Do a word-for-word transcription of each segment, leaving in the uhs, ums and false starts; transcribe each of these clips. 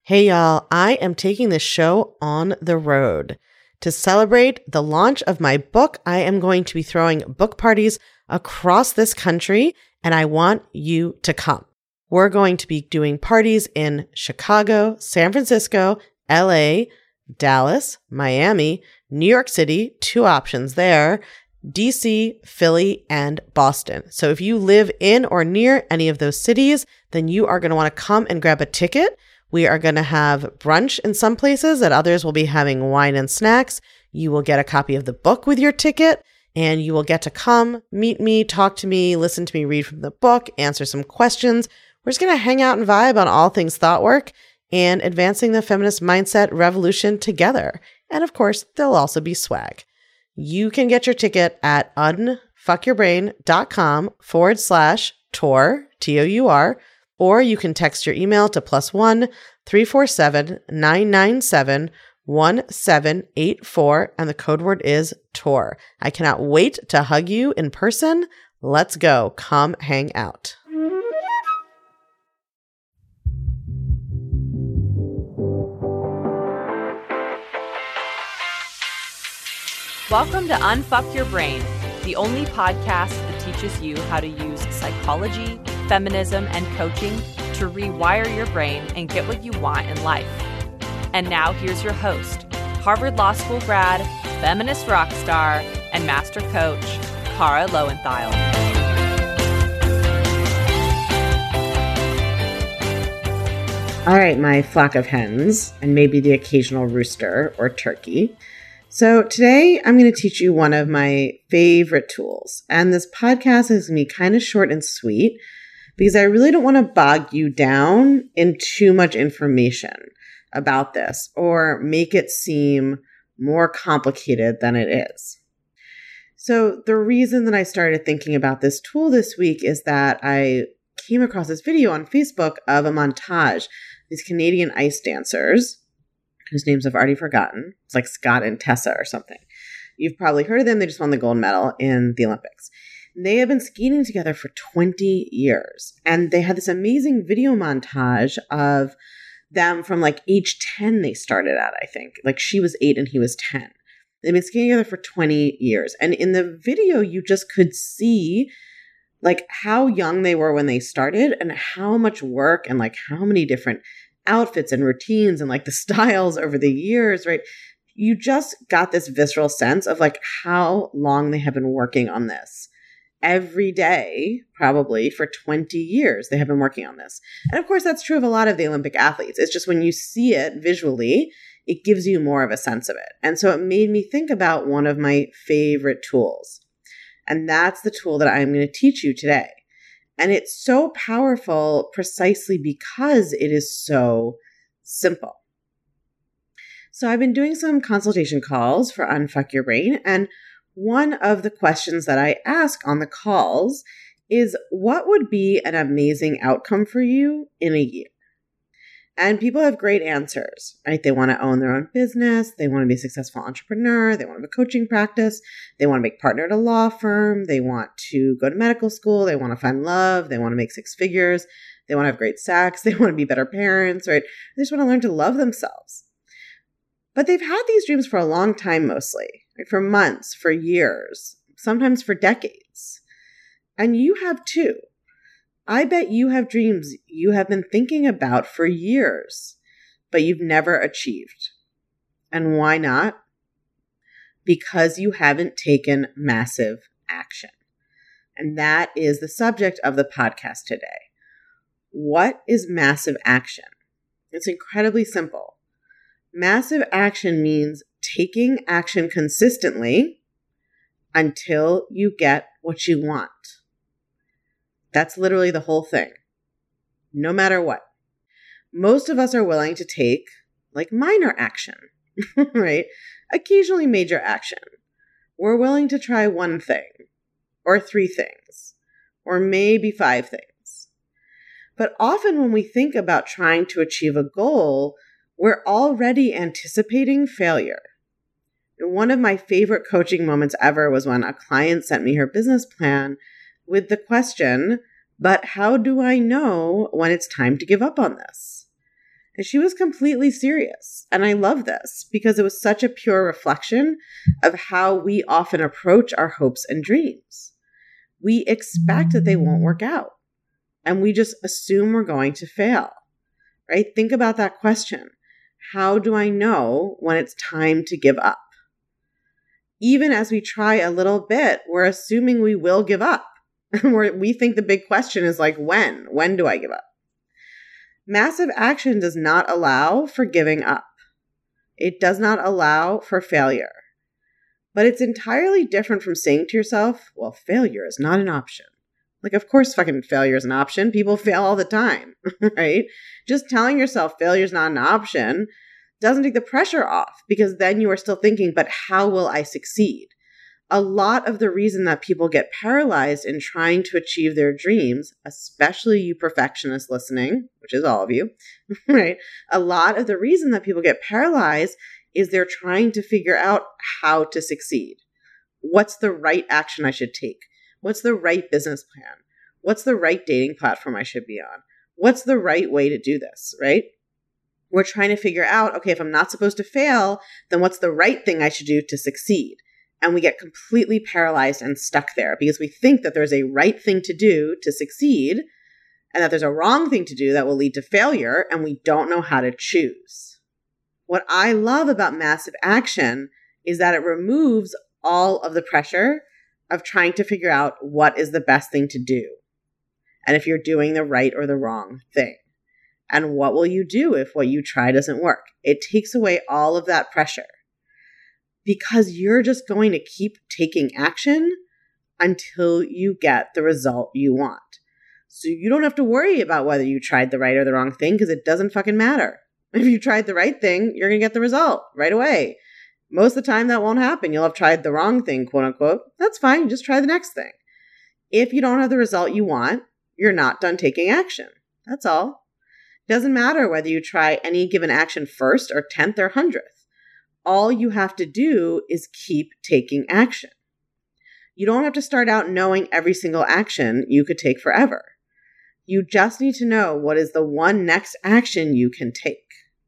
Hey y'all, I am taking this show on the road. To celebrate the launch of my book, I am going to be throwing book parties across this country, and I want you to come. We're going to be doing parties in Chicago, San Francisco, L A, Dallas, Miami, New York City, two options there, D C, Philly, and Boston. So if you live in or near any of those cities, then you are going to want to come and grab a ticket. We are going to have brunch in some places, at others we'll be having wine and snacks. You will get a copy of the book with your ticket, and you will get to come, meet me, talk to me, listen to me read from the book, answer some questions. We're just going to hang out and vibe on all things thought work and advancing the feminist mindset revolution together. And of course, there'll also be swag. You can get your ticket at unfuckyourbrain.com forward slash tour, T O U R, or you can text your email to plus one three four seven nine nine seven one seven eight four, and the code word is tour. I cannot wait to hug you in person. Let's go. Come hang out. Welcome to Unfuck Your Brain, the only podcast that teaches you how to use psychology, feminism, and coaching to rewire your brain and get what you want in life. And now here's your host, Harvard Law School grad, feminist rock star, and master coach, Kara Loewentheil. All right, my flock of hens, and maybe the occasional rooster or turkey. So today I'm going to teach you one of my favorite tools. And this podcast is going to be kind of short and sweet because I really don't want to bog you down in too much information about this or make it seem more complicated than it is. So the reason that I started thinking about this tool this week is that I came across this video on Facebook of a montage, these Canadian ice dancers, whose names I've already forgotten. It's like Scott and Tessa or something. You've probably heard of them. They just won the gold medal in the Olympics. They have been skating together for twenty years. And they had this amazing video montage of them from like age ten they started at, I think. Like she was eight and he was ten. They've been skating together for twenty years. And in the video, you just could see like how young they were when they started and how much work and like how many different outfits and routines and like the styles over the years, right? You just got this visceral sense of like how long they have been working on this. Every day, probably for twenty years, they have been working on this. And of course, that's true of a lot of the Olympic athletes. It's just when you see it visually, it gives you more of a sense of it. And so it made me think about one of my favorite tools. And that's the tool that I'm going to teach you today. And it's so powerful precisely because it is so simple. So I've been doing some consultation calls for Unfuck Your Brain. And one of the questions that I ask on the calls is, what would be an amazing outcome for you in a year? And people have great answers, right? They want to own their own business. They want to be a successful entrepreneur. They want to have a coaching practice. They want to make partner at a law firm. They want to go to medical school. They want to find love. They want to make six figures. They want to have great sex. They want to be better parents, right? They just want to learn to love themselves. But they've had these dreams for a long time, mostly, right? For months, for years, sometimes for decades. And you have too. I bet you have dreams you have been thinking about for years, but you've never achieved. And why not? Because you haven't taken massive action. And that is the subject of the podcast today. What is massive action? It's incredibly simple. Massive action means taking action consistently until you get what you want. That's literally the whole thing. No matter what. Most of us are willing to take like minor action, right? Occasionally major action. We're willing to try one thing or three things or maybe five things. But often when we think about trying to achieve a goal, we're already anticipating failure. And one of my favorite coaching moments ever was when a client sent me her business plan with the question, but how do I know when it's time to give up on this? And she was completely serious. And I love this because it was such a pure reflection of how we often approach our hopes and dreams. We expect that they won't work out. And we just assume we're going to fail, right? Think about that question. How do I know when it's time to give up? Even as we try a little bit, we're assuming we will give up. We think the big question is like, when? When do I give up? Massive action does not allow for giving up. It does not allow for failure. But it's entirely different from saying to yourself, well, failure is not an option. Like, of course, fucking failure is an option. People fail all the time, right? Just telling yourself failure is not an option doesn't take the pressure off, because then you are still thinking, but how will I succeed? A lot of the reason that people get paralyzed in trying to achieve their dreams, especially you perfectionists listening, which is all of you, right? A lot of the reason that people get paralyzed is they're trying to figure out how to succeed. What's the right action I should take? What's the right business plan? What's the right dating platform I should be on? What's the right way to do this, right? We're trying to figure out, okay, if I'm not supposed to fail, then what's the right thing I should do to succeed? And we get completely paralyzed and stuck there because we think that there's a right thing to do to succeed and that there's a wrong thing to do that will lead to failure, and we don't know how to choose. What I love about massive action is that it removes all of the pressure of trying to figure out what is the best thing to do, and if you're doing the right or the wrong thing. And what will you do if what you try doesn't work? It takes away all of that pressure because you're just going to keep taking action until you get the result you want. So you don't have to worry about whether you tried the right or the wrong thing because it doesn't fucking matter. If you tried the right thing, you're going to get the result right away. Most of the time that won't happen. You'll have tried the wrong thing, quote unquote. That's fine. Just try the next thing. If you don't have the result you want, you're not done taking action. That's all. It doesn't matter whether you try any given action first or tenth or hundredth. All you have to do is keep taking action. You don't have to start out knowing every single action you could take forever. You just need to know what is the one next action you can take.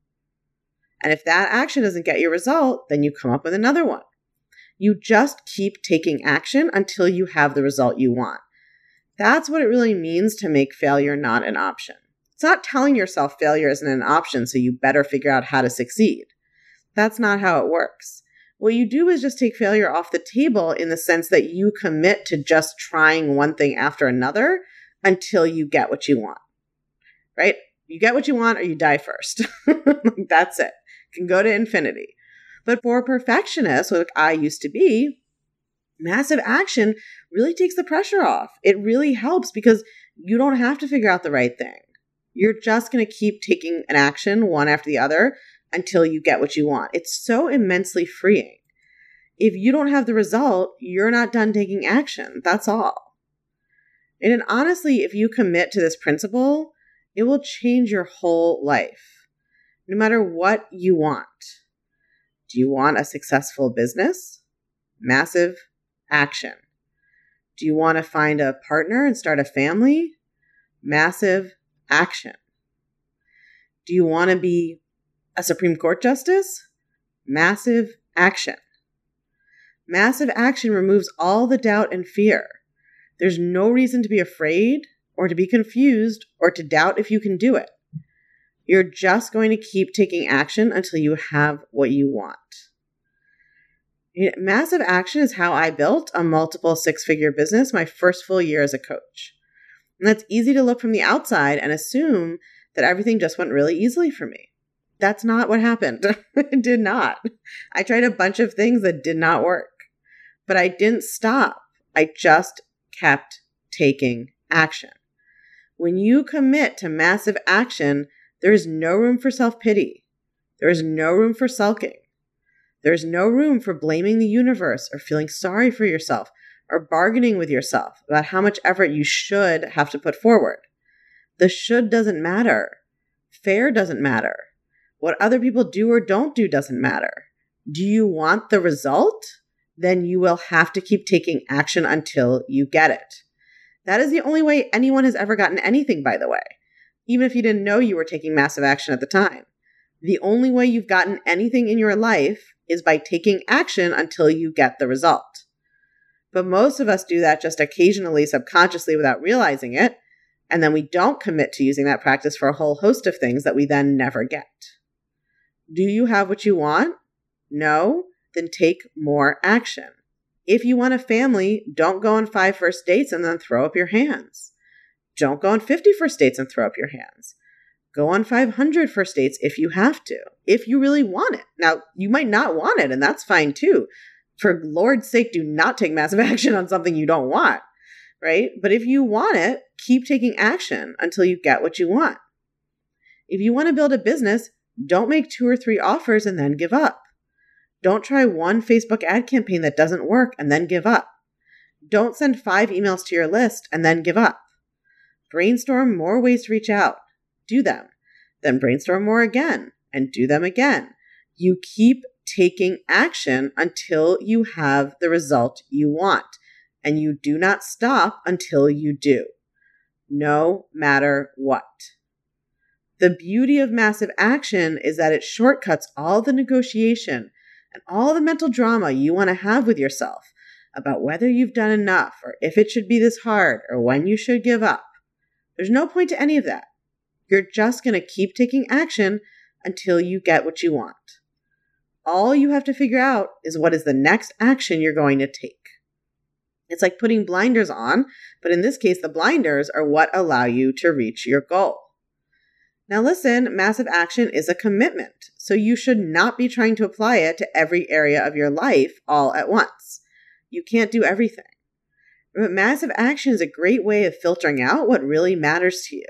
And if that action doesn't get your result, then you come up with another one. You just keep taking action until you have the result you want. That's what it really means to make failure not an option. It's not telling yourself failure isn't an option, so you better figure out how to succeed. That's not how it works. What you do is just take failure off the table in the sense that you commit to just trying one thing after another until you get what you want, right? You get what you want or you die first. That's it. Can go to infinity. But for perfectionists, like I used to be, massive action really takes the pressure off. It really helps because you don't have to figure out the right thing. You're just going to keep taking an action one after the other until you get what you want. It's so immensely freeing. If you don't have the result, you're not done taking action. That's all. And then honestly, if you commit to this principle, it will change your whole life. No matter what you want. Do you want a successful business? Massive action. Do you want to find a partner and start a family? Massive action. Do you want to be a Supreme Court justice? Massive action. Massive action removes all the doubt and fear. There's no reason to be afraid or to be confused or to doubt if you can do it. You're just going to keep taking action until you have what you want. Massive action is how I built a multiple six-figure business my first full year as a coach. And that's easy to look from the outside and assume that everything just went really easily for me. That's not what happened. It did not. I tried a bunch of things that did not work. But I didn't stop. I just kept taking action. When you commit to massive action, there is no room for self-pity. There is no room for sulking. There is no room for blaming the universe or feeling sorry for yourself or bargaining with yourself about how much effort you should have to put forward. The should doesn't matter. Fair doesn't matter. What other people do or don't do doesn't matter. Do you want the result? Then you will have to keep taking action until you get it. That is the only way anyone has ever gotten anything, by the way. Even if you didn't know you were taking massive action at the time. The only way you've gotten anything in your life is by taking action until you get the result. But most of us do that just occasionally, subconsciously, without realizing it. And then we don't commit to using that practice for a whole host of things that we then never get. Do you have what you want? No? Then take more action. If you want a family, don't go on five first dates and then throw up your hands. Don't go on fifty first dates and throw up your hands. Go on five hundred first dates if you have to, if you really want it. Now, you might not want it, and that's fine too. For Lord's sake, do not take massive action on something you don't want, right? But if you want it, keep taking action until you get what you want. If you want to build a business, don't make two or three offers and then give up. Don't try one Facebook ad campaign that doesn't work and then give up. Don't send five emails to your list and then give up. Brainstorm more ways to reach out. Do them. Then brainstorm more again and do them again. You keep taking action until you have the result you want, and you do not stop until you do, no matter what. The beauty of massive action is that it shortcuts all the negotiation and all the mental drama you want to have with yourself about whether you've done enough or if it should be this hard or when you should give up. There's no point to any of that. You're just going to keep taking action until you get what you want. All you have to figure out is what is the next action you're going to take. It's like putting blinders on, but in this case, the blinders are what allow you to reach your goal. Now listen, massive action is a commitment, so you should not be trying to apply it to every area of your life all at once. You can't do everything. But massive action is a great way of filtering out what really matters to you.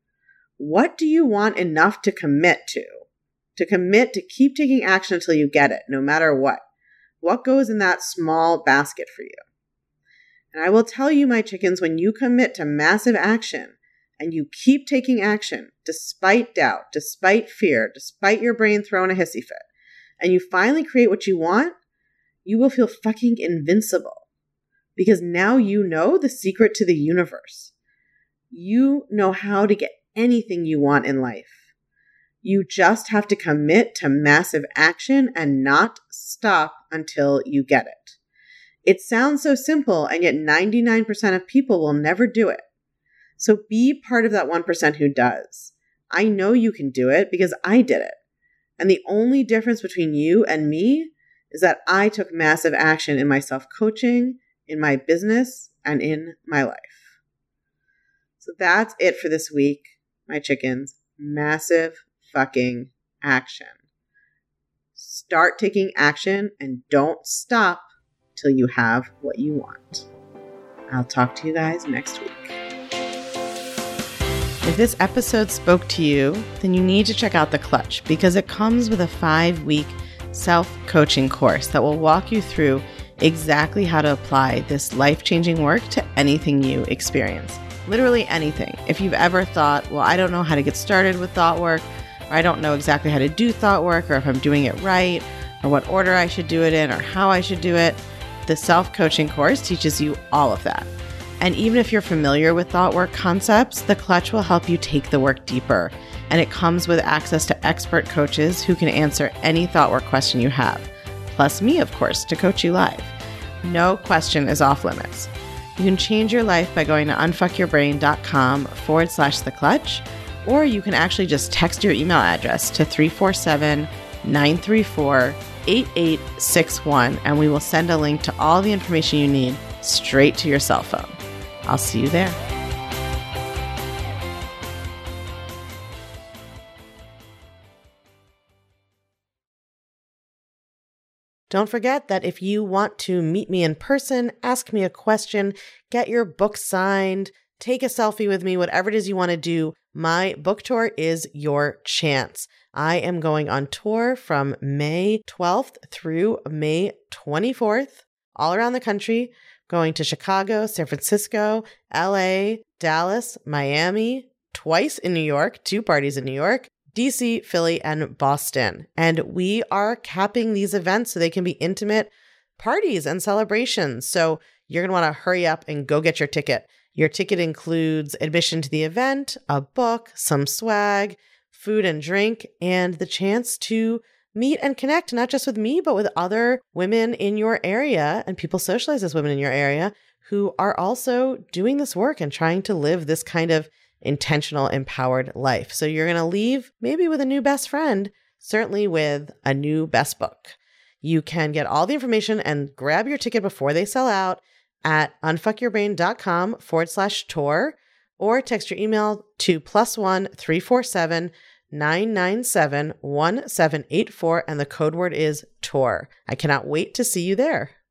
What do you want enough to commit to? To commit to keep taking action until you get it, no matter what. What goes in that small basket for you? And I will tell you, my chickens, when you commit to massive action and you keep taking action despite doubt, despite fear, despite your brain throwing a hissy fit, and you finally create what you want, you will feel fucking invincible. Because now you know the secret to the universe. You know how to get anything you want in life. You just have to commit to massive action and not stop until you get it. It sounds so simple, and yet ninety-nine percent of people will never do it. So be part of that one percent who does. I know you can do it because I did it. And the only difference between you and me is that I took massive action in my self-coaching, in my business, and in my life. So that's it for this week, my chickens. Massive fucking action. Start taking action and don't stop till you have what you want. I'll talk to you guys next week. If this episode spoke to you, then you need to check out The Clutch because it comes with a five-week self-coaching course that will walk you through exactly how to apply this life-changing work to anything you experience. Literally anything. If you've ever thought, well, I don't know how to get started with thought work, or I don't know exactly how to do thought work, or if I'm doing it right, or what order I should do it in, or how I should do it, the self-coaching course teaches you all of that. And even if you're familiar with thought work concepts, The Clutch will help you take the work deeper. And it comes with access to expert coaches who can answer any thought work question you have. Plus me, of course, to coach you live. No question is off limits. You can change your life by going to unfuckyourbrain.com forward slash the clutch, or you can actually just text your email address to three four seven, nine three four, eight eight six one, and we will send a link to all the information you need straight to your cell phone. I'll see you there. Don't forget that if you want to meet me in person, ask me a question, get your book signed, take a selfie with me, whatever it is you want to do, my book tour is your chance. I am going on tour from May twelfth through May twenty-fourth, all around the country, going to Chicago, San Francisco, L A, Dallas, Miami, twice in New York, two parties in New York, D C, Philly, and Boston. And we are capping these events so they can be intimate parties and celebrations. So you're going to want to hurry up and go get your ticket. Your ticket includes admission to the event, a book, some swag, food and drink, and the chance to meet and connect, not just with me, but with other women in your area and people socialized as women in your area who are also doing this work and trying to live this kind of intentional, empowered life. So you're going to leave maybe with a new best friend, certainly with a new best book. You can get all the information and grab your ticket before they sell out at unfuckyourbrain.com forward slash tour, or text your email to plus one three four seven nine nine seven one seven eight four, and the code word is tour. I cannot wait to see you there.